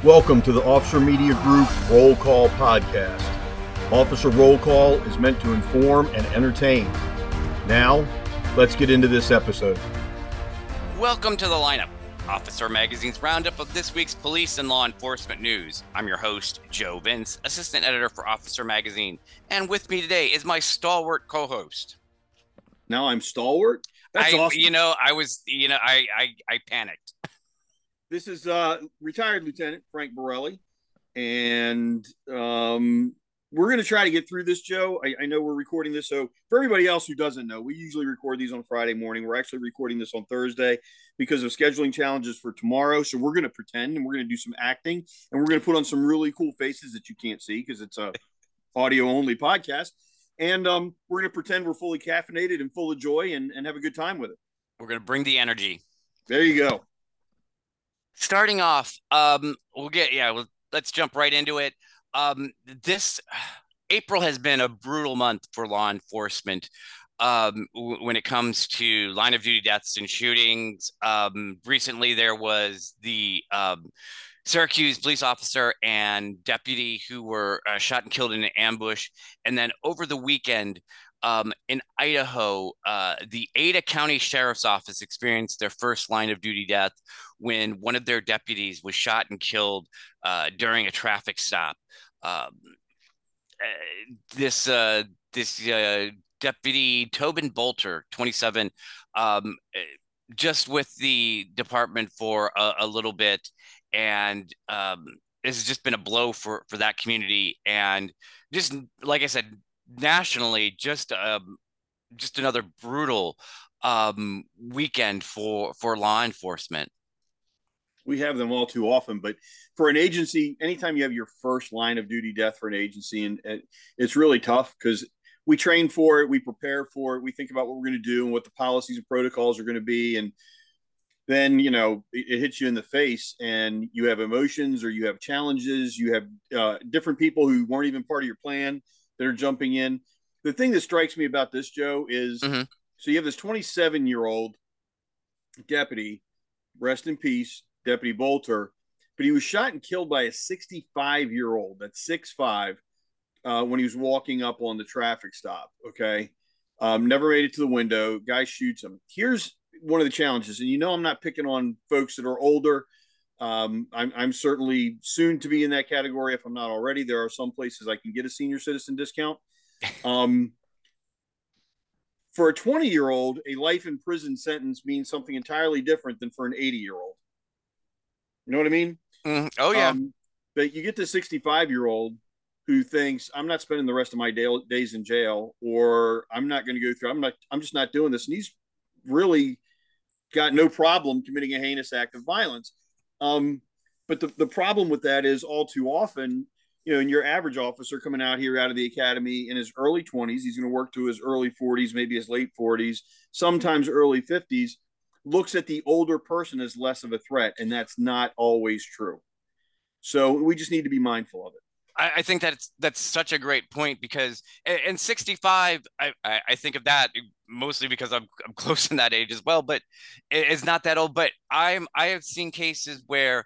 Welcome to the Officer Media Group Roll Call Podcast. Officer Roll Call is meant to inform and entertain. Now, let's get into this episode. Welcome to the lineup, Officer Magazine's roundup of this week's police and law enforcement news. I'm your host, Joe Vince, assistant editor for Officer Magazine, and with me today is my stalwart co-host. Now I'm stalwart? That's awesome. I panicked. This is retired Lieutenant Frank Borelli, and we're going to try to get through this, Joe. I know we're recording this, so for everybody else who doesn't know, we usually record these on Friday morning. We're actually recording this on Thursday because of scheduling challenges for tomorrow, so we're going to pretend, and we're going to do some acting, and we're going to put on some really cool faces that you can't see because it's a audio-only podcast, and we're going to pretend we're fully caffeinated and full of joy and have a good time with it. We're going to bring the energy. There you go. Starting off, let's jump right into it. This April has been a brutal month for law enforcement when it comes to line of duty deaths and shootings. Recently, there was the Syracuse police officer and deputy who were shot and killed in an ambush. And then over the weekend, in Idaho, the Ada County Sheriff's Office experienced their first line of duty death when one of their deputies was shot and killed during a traffic stop. This deputy, Tobin Bolter, 27, just with the department for a little bit, and this has just been a blow for that community, and just like I said, nationally, just another brutal weekend for law enforcement. We have them all too often, but for an agency, anytime you have your first line of duty death for an agency, and it's really tough because we train for it, we prepare for it, we think about what we're going to do and what the policies and protocols are going to be, and then it hits you in the face, and you have emotions or you have challenges, you have different people who weren't even part of your plan that are jumping in. The thing that strikes me about this, Joe, is so you have this 27-year-old deputy, rest in peace, Deputy Bolter, but he was shot and killed by a 65-year-old, that's 6'5", when he was walking up on the traffic stop, okay? Never made it to the window. Guy shoots him. Here's one of the challenges, and I'm not picking on folks that are older. I'm certainly soon to be in that category if I'm not already. There are some places I can get a senior citizen discount. For a 20-year-old, a life in prison sentence means something entirely different than for an 80-year-old. You know what I mean? Oh, yeah. But you get the 65-year-old who thinks, I'm not spending the rest of my days in jail, or I'm not going to go through, I'm just not doing this. And he's really got no problem committing a heinous act of violence. But the problem with that is all too often, and your average officer coming out here out of the academy in his early 20s, he's going to work to his early 40s, maybe his late 40s, sometimes early 50s, looks at the older person as less of a threat. And that's not always true. So we just need to be mindful of it. I think that's such a great point, because in 65, I think of that mostly because I'm close in that age as well, but it's not that old. But I have seen cases where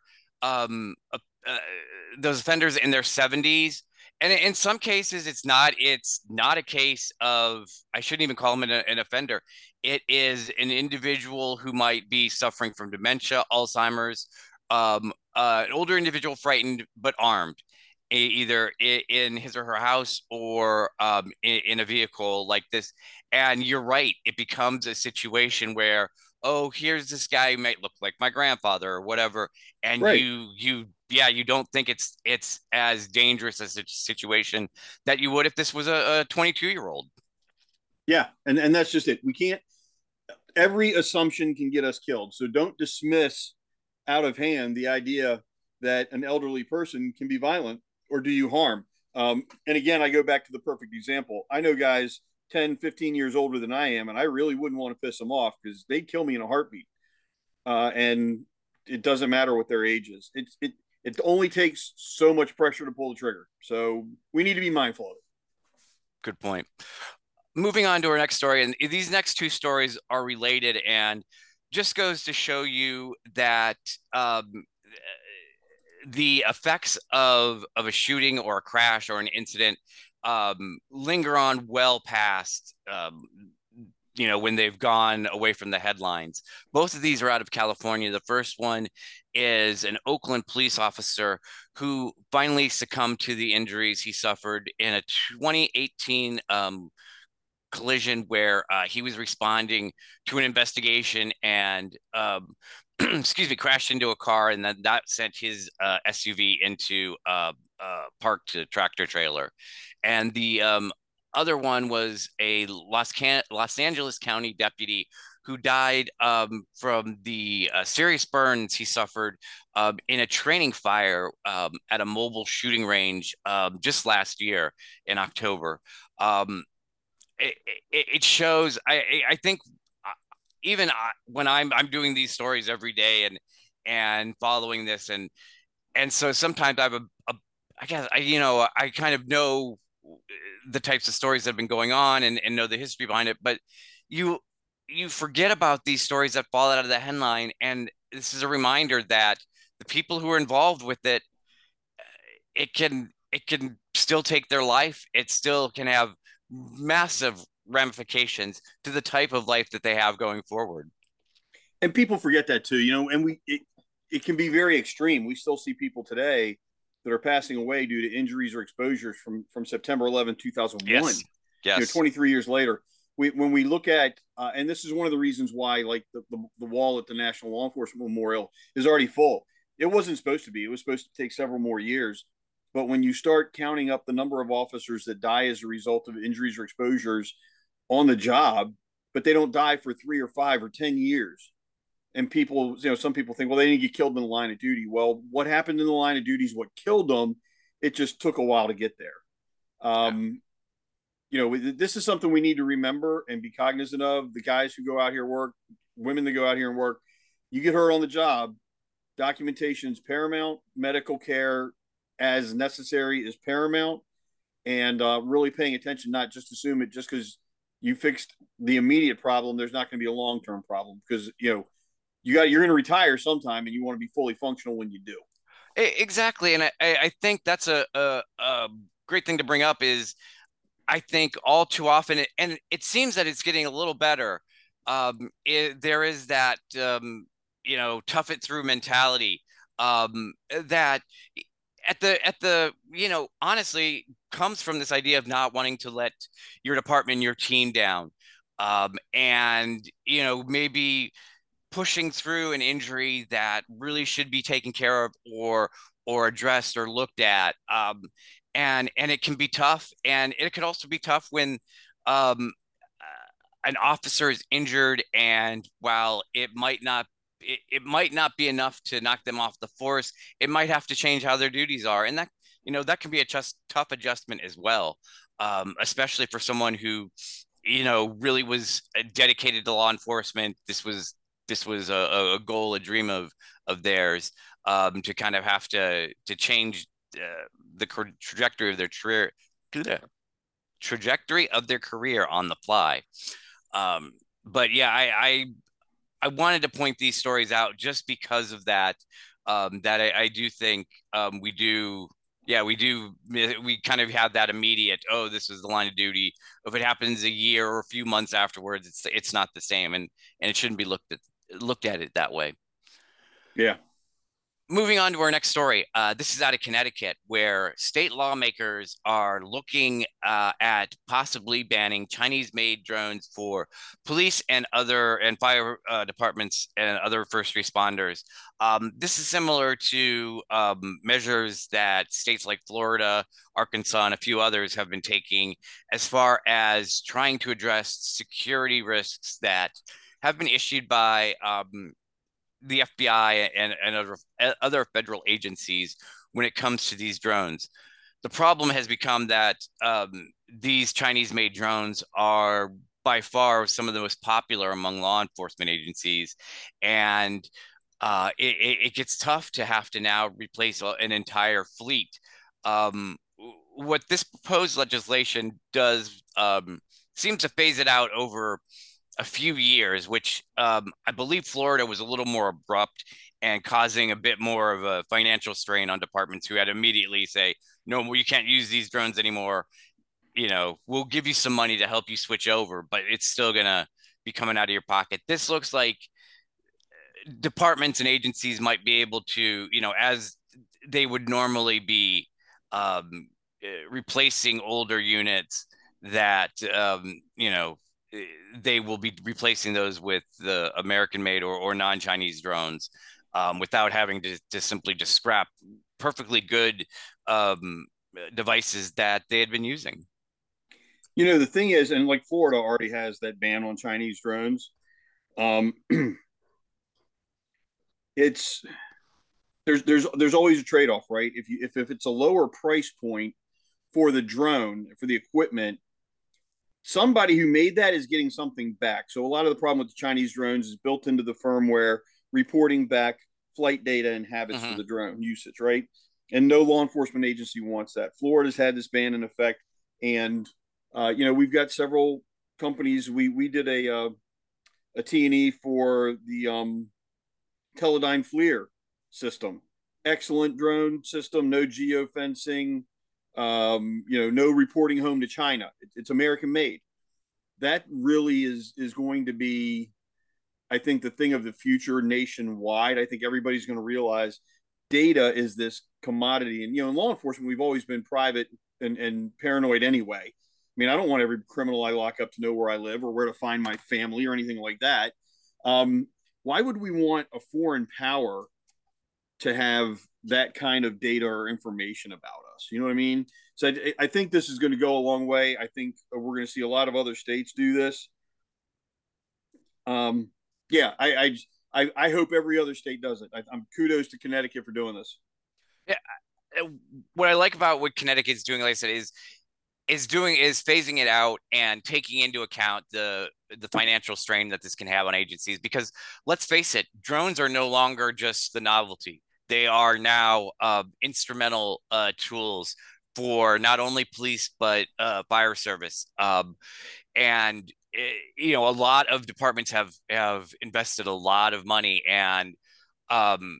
those offenders in their 70s, and in some cases it's not a case of, I shouldn't even call him an offender. It is an individual who might be suffering from dementia, Alzheimer's, an older individual, frightened but armed, either in his or her house or in a vehicle like this. And you're right, it becomes a situation where, oh, here's this guy who might look like my grandfather or whatever, and right. you don't think it's as dangerous as a situation that you would if this was a 22-year-old. Yeah, and that's just it. We can't, every assumption can get us killed. So don't dismiss out of hand the idea that an elderly person can be violent or do you harm. And again, I go back to the perfect example. I know guys 10, 15 years older than I am, and I really wouldn't want to piss them off because they'd kill me in a heartbeat. And it doesn't matter what their age is. It only takes so much pressure to pull the trigger. So we need to be mindful of it. Good point. Moving on to our next story, and these next two stories are related, and just goes to show you that the effects of a shooting or a crash or an incident linger on well past when they've gone away from the headlines. Both of these are out of California. The first one is an Oakland police officer who finally succumbed to the injuries he suffered in a 2018 collision where he was responding to an investigation and excuse me, crashed into a car, and then that sent his SUV into parked tractor trailer. And the other one was a Los Angeles County deputy who died from the serious burns he suffered in a training fire at a mobile shooting range just last year in October. Um, it shows. I think even when I'm doing these stories every day and following this and so sometimes I have I guess I kind of know the types of stories that have been going on and know the history behind it, but you you forget about these stories that fall out of the headline, and this is a reminder that the people who are involved with it, it can still take their life. It still can have massive ramifications to the type of life that they have going forward. And people forget that too, and it can be very extreme. We still see people today that are passing away due to injuries or exposures from September 11th, 2001. Yes. Yes. 23 years later, when we look at and this is one of the reasons why, like, the wall at the National Law Enforcement Memorial is already full. It wasn't supposed to be. It was supposed to take several more years. But when you start counting up the number of officers that die as a result of injuries or exposures on the job, but they don't die for 3 or 5 or 10 years, and people, some people think, well, they didn't get killed in the line of duty. Well, what happened in the line of duty is what killed them. It just took a while to get there. Yeah. This is something we need to remember and be cognizant of. The guys who go out here work, women that go out here and work, you get hurt on the job, documentation is paramount. Medical care as necessary is paramount, and really paying attention, not just assume it just because you fixed the immediate problem, there's not going to be a long-term problem, because you're going to retire sometime and you want to be fully functional when you do. Exactly, and I think that's a great thing to bring up. Is I think all too often, and it seems that it's getting a little better. There is that tough it through mentality that at the honestly comes from this idea of not wanting to let your department, your team down, and maybe pushing through an injury that really should be taken care of or addressed or looked at. And it can be tough, and it could also be tough when um, an officer is injured, and while it might not be enough to knock them off the force, it might have to change how their duties are, and that can be a just tough adjustment as well, especially for someone who really was dedicated to law enforcement. This was a goal, a dream of theirs, to kind of have to change the trajectory of their career, trajectory of their career on the fly. But yeah, I wanted to point these stories out just because of that. That I do think we do. Yeah, we do. We kind of have that immediate. Oh, this is the line of duty. If it happens a year or a few months afterwards, it's not the same, and it shouldn't be looked at it that way. Yeah. Moving on to our next story. This is out of Connecticut, where state lawmakers are looking at possibly banning Chinese-made drones for police and fire departments and other first responders. This is similar to measures that states like Florida, Arkansas, and a few others have been taking as far as trying to address security risks that have been issued by the FBI and other federal agencies when it comes to these drones. The problem has become that these Chinese-made drones are by far some of the most popular among law enforcement agencies, and it gets tough to have to now replace an entire fleet. What this proposed legislation does seems to phase it out over a few years, which I believe Florida was a little more abrupt and causing a bit more of a financial strain on departments who had to immediately say, no, you can't use these drones anymore. We'll give you some money to help you switch over, but it's still going to be coming out of your pocket. This looks like departments and agencies might be able to, as they would normally be replacing older units, that they will be replacing those with the American made or non-Chinese drones, without having to simply just scrap perfectly good devices that they had been using. The thing is, and like Florida already has that ban on Chinese drones. Um, it's there's always a trade off, right? If it's a lower price point for the drone, for the equipment, somebody who made that is getting something back. So a lot of the problem with the Chinese drones is built into the firmware, reporting back flight data and habits for the drone usage, right? And no law enforcement agency wants that. Florida's had this ban in effect, and we've got several companies. We did a T&E for the Teledyne FLIR system. Excellent drone system, no geofencing, no reporting home to China. It's American made. That really is going to be, I think, the thing of the future nationwide. I think everybody's going to realize data is this commodity. And, in law enforcement, we've always been private and paranoid anyway. I mean, I don't want every criminal I lock up to know where I live or where to find my family or anything like that. Why would we want a foreign power to have that kind of data or information about us? You know what I mean? So I think this is going to go a long way. I think we're going to see a lot of other states do this. Yeah, I hope every other state does it. I'm kudos to Connecticut for doing this. Yeah, what I like about what Connecticut's doing, like I said, is phasing it out and taking into account the financial strain that this can have on agencies. Because let's face it, drones are no longer just the novelty. They are now instrumental tools for not only police but fire service. And a lot of departments have invested a lot of money, and um,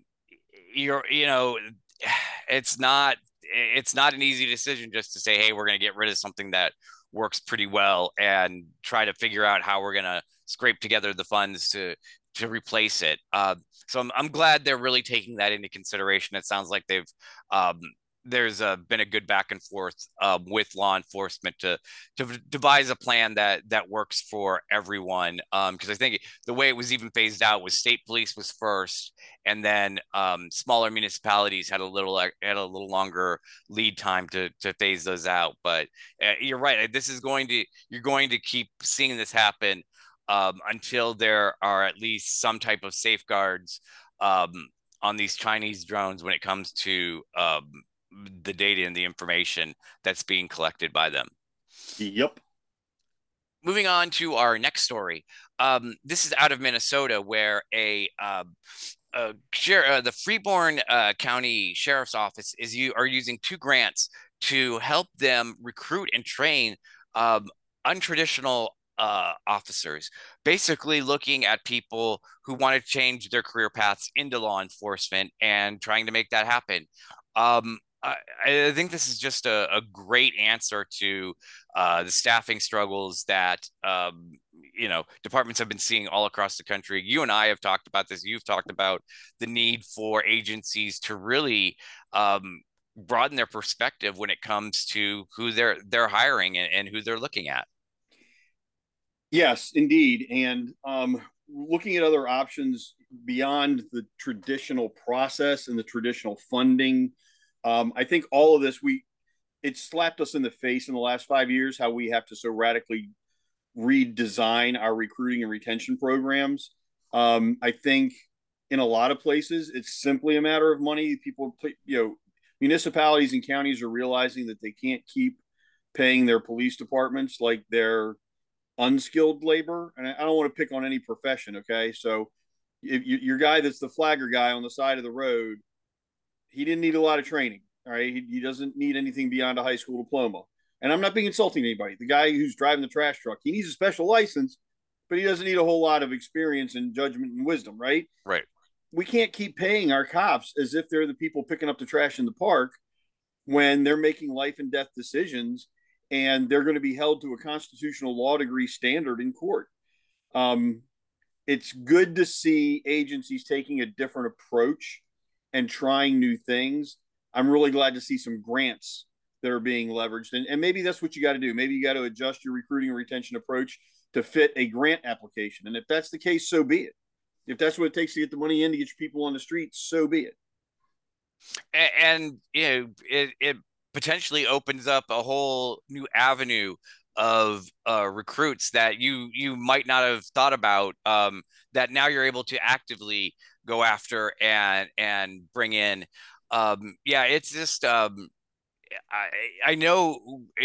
it's not an easy decision just to say, hey, we're going to get rid of something that works pretty well and try to figure out how we're going to scrape together the funds to replace it. So I'm glad they're really taking that into consideration. It sounds like there's been a good back and forth with law enforcement to devise a plan that works for everyone. Because I think the way it was even phased out was state police was first, and then smaller municipalities had a little longer lead time to phase those out. But you're right. You're going to keep seeing this happen until there are at least some type of safeguards on these Chinese drones when it comes to the data and the information that's being collected by them. Yep. Moving on to our next story. This is out of Minnesota, where the Freeborn County Sheriff's Office are using 2 grants to help them recruit and train untraditional officers, basically looking at people who want to change their career paths into law enforcement and trying to make that happen. I think this is just a great answer to the staffing struggles that departments have been seeing all across the country. You and I have talked about this. You've talked about the need for agencies to really broaden their perspective when it comes to who they're hiring and who they're looking at. Yes, indeed. And looking at other options beyond the traditional process and the traditional funding. I think all of this, it slapped us in the face in the last 5 years, how we have to so radically redesign our recruiting and retention programs. I think in a lot of places, it's simply a matter of money. Municipalities and counties are realizing that they can't keep paying their police departments like their unskilled labor. And I don't want to pick on any profession. Okay. So if your guy that's the flagger guy on the side of the road, he didn't need a lot of training. All right. He doesn't need anything beyond a high school diploma. And I'm not being insulting to anybody. The guy who's driving the trash truck, he needs a special license, but he doesn't need a whole lot of experience and judgment and wisdom, right? Right. we can't keep paying our cops as if they're the people picking up the trash in the park when they're making life and death decisions, and they're going to be held to a constitutional law degree standard in court. Um, it's good to see agencies taking a different approach and trying new things. I'm really glad to see some grants that are being leveraged. And maybe that's what you got to do. Maybe you got to adjust your recruiting and retention approach to fit a grant application. And if that's the case, so be it. If that's what it takes to get the money in to get your people on the street, so be it. And you know, it potentially opens up a whole new avenue of recruits that you might not have thought about, that now you're able to actively go after and bring in. Yeah, it's just I know,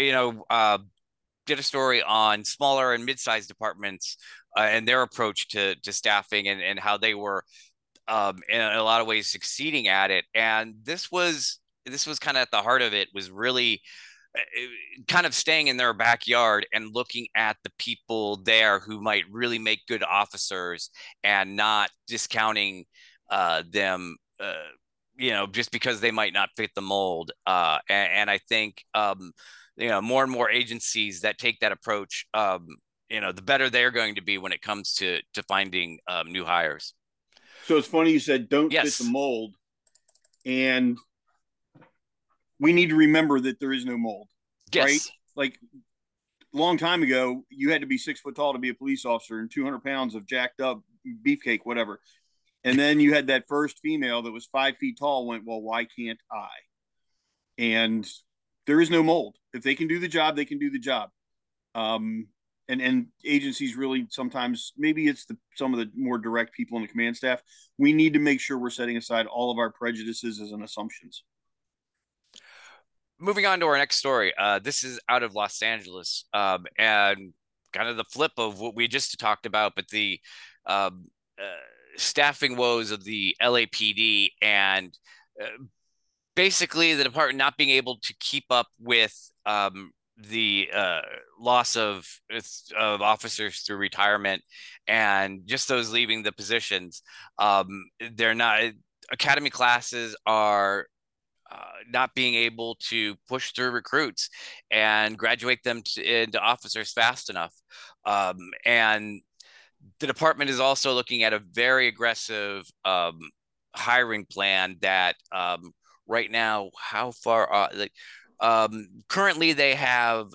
did a story on smaller and mid-sized departments, and their approach to staffing, and how they were, in a lot of ways, succeeding at it. And this was kind of at the heart of it, was really kind of staying in their backyard and looking at the people there who might really make good officers, and not discounting them, just because they might not fit the mold. And I think, more and more agencies that take that approach, the better they're going to be when it comes to finding new hires. So it's funny you said don't fit the Yes. mold. And we need to remember that there is no mold, right? Yes. Like a long time ago, you had to be 6 foot tall to be a police officer and 200 pounds of jacked up beefcake, whatever. And then you had that first female that was 5 feet tall went, well, why can't I? And there is no mold. If they can do the job, they can do the job. And agencies really sometimes, maybe it's some of the more direct people in the command staff. We need to make sure we're setting aside all of our prejudices and assumptions. Moving on to our next story. This is out of Los Angeles, and kind of the flip of what we just talked about, but the um, uh, staffing woes of the LAPD, and uh, basically the department not being able to keep up with the loss of officers through retirement, and just those leaving the positions. They're not Academy classes are not being able to push through recruits and graduate them into officers fast enough. And the department is also looking at a very aggressive hiring plan that, right now, how far currently they have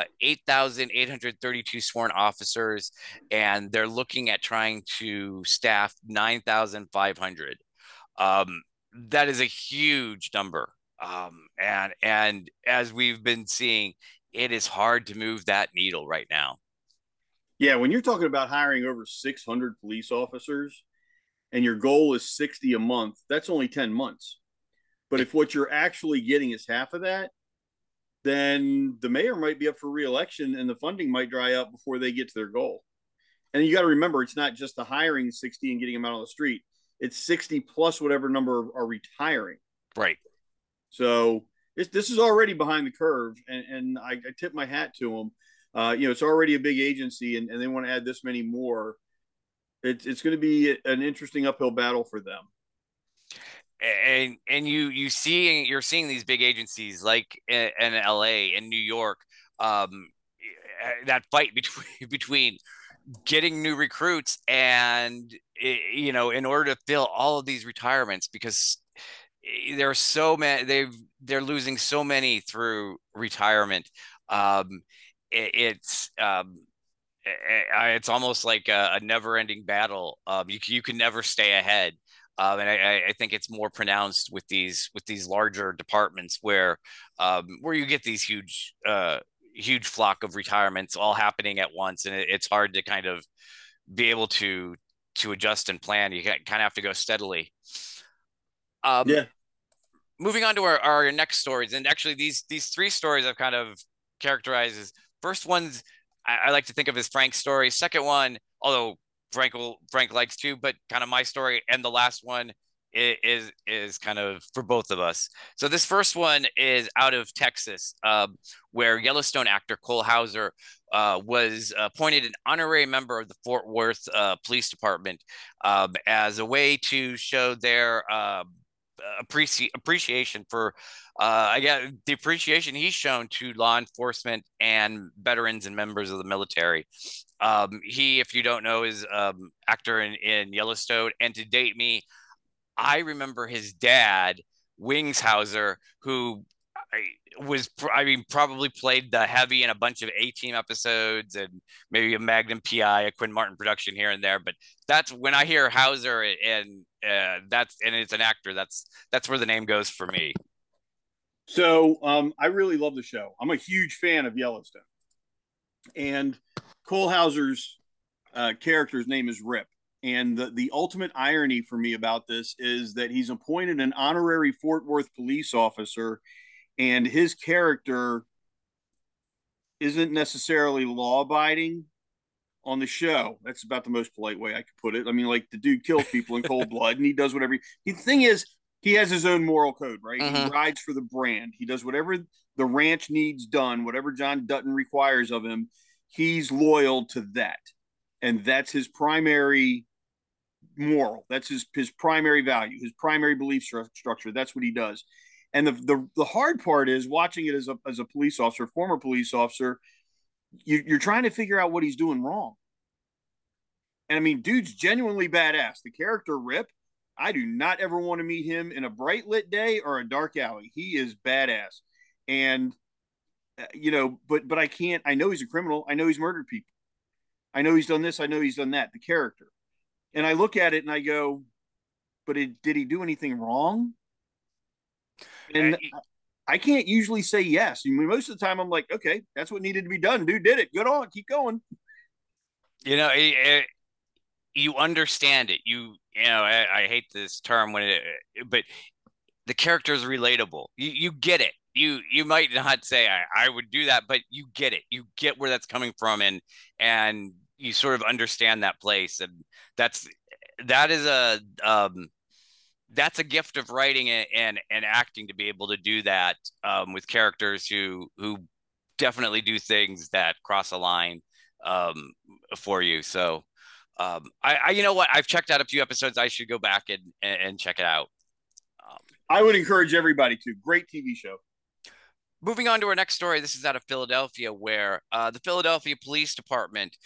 8,832 sworn officers, and they're looking at trying to staff 9,500. Um, that is a huge number. And as we've been seeing, it is hard to move that needle right now. Yeah, when you're talking about hiring over 600 police officers and your goal is 60 a month, that's only 10 months. But if what you're actually getting is half of that, then the mayor might be up for reelection and the funding might dry up before they get to their goal. And you got to remember, it's not just the hiring 60 and getting them out on the street. It's 60 plus whatever number are retiring. Right. So this is already behind the curve, and I tip my hat to them. It's already a big agency, and they want to add this many more. It's going to be an interesting uphill battle for them. And you're seeing these big agencies like in LA and New York, um, that fight between getting new recruits and, in order to fill all of these retirements, because there are so many, they're losing so many through retirement. um it's it's almost like a never-ending battle. You can never stay ahead. And I think it's more pronounced with these larger departments, where you get these huge flock of retirements all happening at once, and it's hard to kind of be able to adjust and plan. You kind of have to go steadily. Um, Yeah. Moving on to our next stories, and actually these three stories I've kind of characterized as, first one's I like to think of as Frank's story. Second one, although Frank likes to, but kind of my story, and the last one is kind of for both of us. So this first one is out of Texas, where Yellowstone actor Cole Hauser was appointed an honorary member of the Fort Worth Police Department as a way to show their appreciation for I guess the appreciation he's shown to law enforcement and veterans and members of the military. He, if you don't know, is actor in Yellowstone, and to date me, I remember his dad, Wings Hauser, who I mean, probably played the heavy in a bunch of A-Team episodes and maybe a Magnum PI, a Quinn Martin production here and there. But that's when I hear Hauser and it's an actor. That's where the name goes for me. So I really love the show. I'm a huge fan of Yellowstone, and Cole Hauser's character's name is Rip. And the ultimate irony for me about this is that he's appointed an honorary Fort Worth police officer, and his character isn't necessarily law abiding on the show. That's about the most polite way I could put it. I mean, like, the dude kills people in cold blood, and he does whatever. The thing is, he has his own moral code, right? He rides for the brand. He does whatever the ranch needs done, whatever John Dutton requires of him. He's loyal to that, and that's his primary moral. That's his primary value, his primary belief structure. That's what he does. And the hard part is watching it as a police officer, former police officer. You're trying to figure out what he's doing wrong. And I mean, dude's genuinely badass. The character Rip, I do not ever want to meet him in a bright lit day or a dark alley. He is badass. And but I can't. I know he's a criminal. I know he's murdered people. I know he's done this. I know he's done that. The character. And I look at it and I go, but did he do anything wrong? And I can't usually say yes. I mean, most of the time I'm like, okay, that's what needed to be done. Dude did it. Good on. Keep going. You understand it. I hate this term but the character is relatable. You get it. You might not say I would do that, but you get it. You get where that's coming from, and you sort of understand that place, and that's a gift of writing and acting, to be able to do that with characters who definitely do things that cross a line for you. So I you know what, I've checked out a few episodes. I should go back and check it out. I would encourage everybody to. Great TV show. Moving on to our next story. This is out of Philadelphia, where the Philadelphia Police Department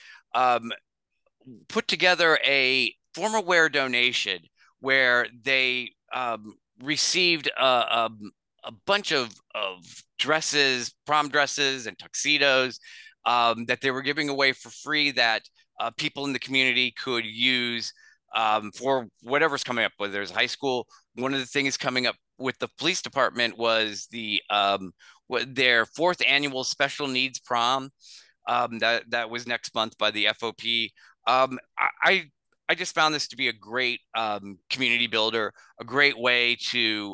put together a formalwear donation where they received a bunch of dresses, prom dresses and tuxedos that they were giving away for free, that people in the community could use for whatever's coming up, whether there's high school. One of the things coming up with the police department was their fourth annual special needs prom that was next month by the FOP. I just found this to be a great community builder, a great way to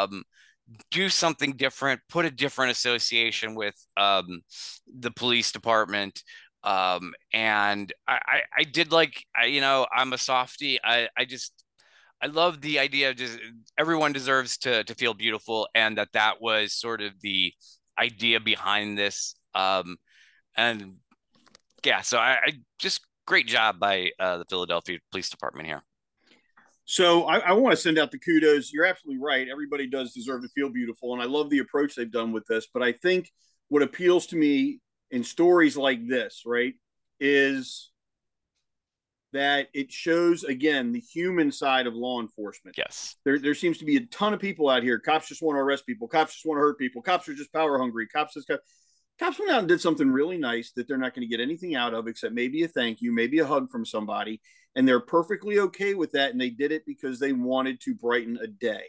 do something different, put a different association with the police department. And I did like, I'm a softie. I love the idea of just everyone deserves to feel beautiful, and that was sort of the idea behind this. And yeah, so I just great job by the Philadelphia Police Department here. So I want to send out the kudos. You're absolutely right. Everybody does deserve to feel beautiful, and I love the approach they've done with this. But I think what appeals to me in stories like this, right, is that it shows, again, the human side of law enforcement. Yes. There seems to be a ton of people out here. Cops just want to arrest people. Cops just want to hurt people. Cops are just power hungry. Cops went out and did something really nice that they're not going to get anything out of except maybe a thank you, maybe a hug from somebody. And they're perfectly okay with that. And they did it because they wanted to brighten a day.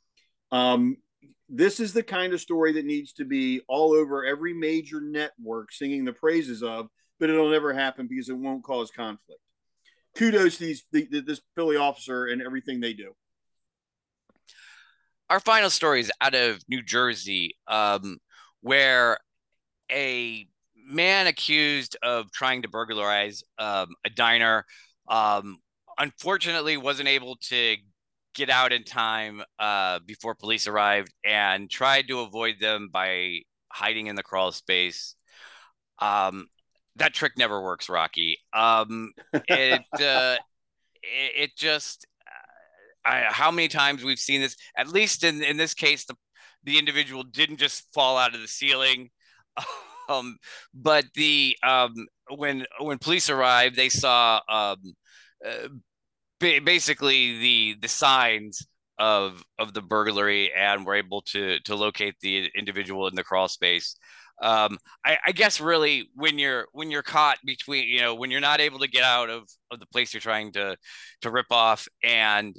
This is the kind of story that needs to be all over every major network singing the praises of, but it'll never happen because it won't cause conflict. Kudos to this Philly officer and everything they do. Our final story is out of New Jersey, where a man accused of trying to burglarize a diner unfortunately wasn't able to get out in time before police arrived and tried to avoid them by hiding in the crawl space. That trick never works, Rocky. It just how many times we've seen this, at least in this case, the individual didn't just fall out of the ceiling. But when police arrived, they saw basically the signs of the burglary and were able to locate the individual in the crawl space. I guess really when you're caught between, when you're not able to get out of the place you're trying to rip off, and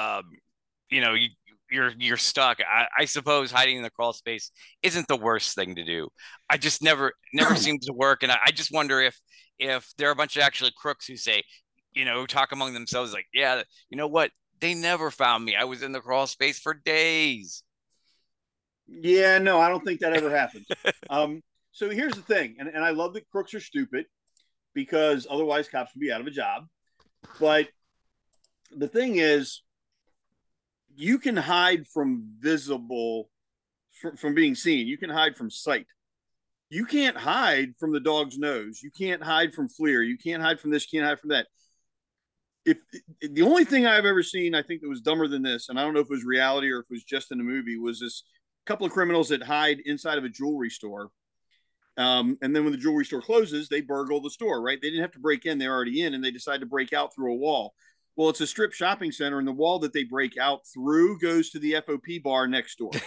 you're stuck. I suppose hiding in the crawl space isn't the worst thing to do. I just never seems to work, and I just wonder if there are a bunch of actually crooks who say, who talk among themselves like, yeah, you know what? They never found me. I was in the crawl space for days. Yeah, no, I don't think that ever happens. So here's the thing, and I love that crooks are stupid, because otherwise cops would be out of a job. But the thing is, you can hide from from being seen. You can hide from sight. You can't hide from the dog's nose. You can't hide from FLIR. You can't hide from this. You can't hide from that. If the only thing I've ever seen, I think that was dumber than this, and I don't know if it was reality or if it was just in a movie, was this couple of criminals that hide inside of a jewelry store. And then when the jewelry store closes, they burgle the store, right? They didn't have to break in. They're already in, and they decide to break out through a wall. Well, it's a strip shopping center, and the wall that they break out through goes to the FOP bar next door.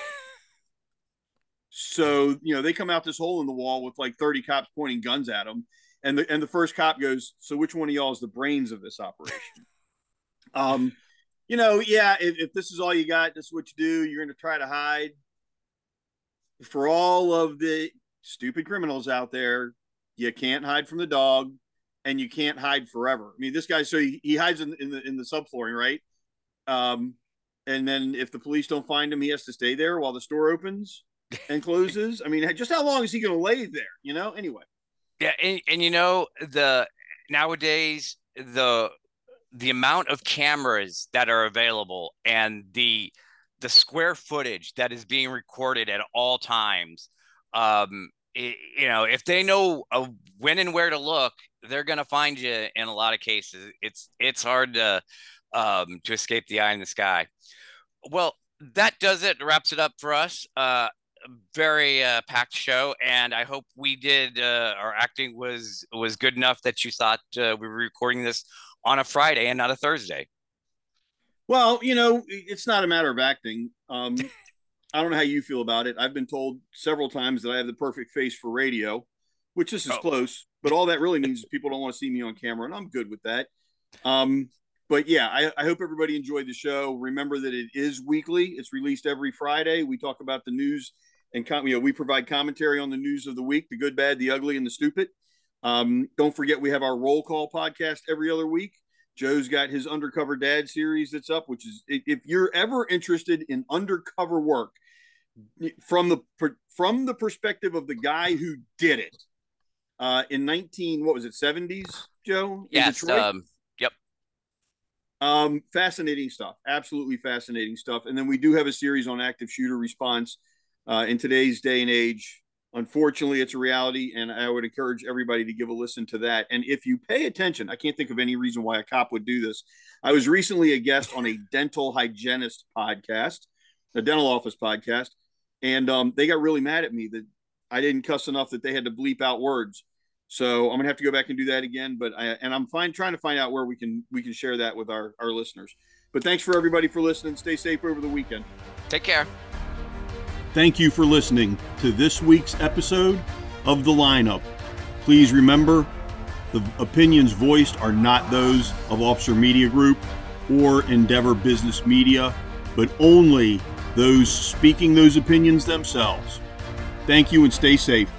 So, they come out this hole in the wall with like 30 cops pointing guns at them. And the first cop goes, so which one of y'all is the brains of this operation? If this is all you got, this is what you do. You're going to try to hide. For all of the stupid criminals out there, you can't hide from the dog, and you can't hide forever. I mean, this guy, so he hides in the subflooring, right? And then if the police don't find him, he has to stay there while the store opens and closes. I mean, just how long is he going to lay there? Anyway. Yeah, and nowadays the amount of cameras that are available and the square footage that is being recorded at all times, if they know when and where to look, they're going to find you in a lot of cases. It's hard to escape the eye in the sky. Well, that does it. Wraps it up for us. Very packed show, and I hope we did our acting was good enough that you thought we were recording this on a Friday and not a Thursday. Well, it's not a matter of acting. I don't know how you feel about it. I've been told several times that I have the perfect face for radio, which this is close, but all that really means is people don't want to see me on camera, and I'm good with that. But yeah, I hope everybody enjoyed the show. Remember that it is weekly. It's released every Friday. We talk about the news and we provide commentary on the news of the week, the good, bad, the ugly, and the stupid. Don't forget, we have our Roll Call podcast every other week. Joe's got his Undercover Dad series that's up, which is, if you're ever interested in undercover work from the perspective of the guy who did it in 70s, Joe? Yes. Yep. Fascinating stuff. Absolutely fascinating stuff. And then we do have a series on active shooter response. In today's day and age, unfortunately, it's a reality, and I would encourage everybody to give a listen to that. And if you pay attention, I can't think of any reason why a cop would do this. I was recently a guest on a dental hygienist podcast, a dental office podcast, and they got really mad at me that I didn't cuss enough that they had to bleep out words. So I'm gonna have to go back and do that again. But I'm trying to find out where we can share that with our listeners. But thanks for everybody for listening. Stay safe over the weekend. Take care. Thank you for listening to this week's episode of The Lineup. Please remember, the opinions voiced are not those of Officer Media Group or Endeavor Business Media, but only those speaking those opinions themselves. Thank you and stay safe.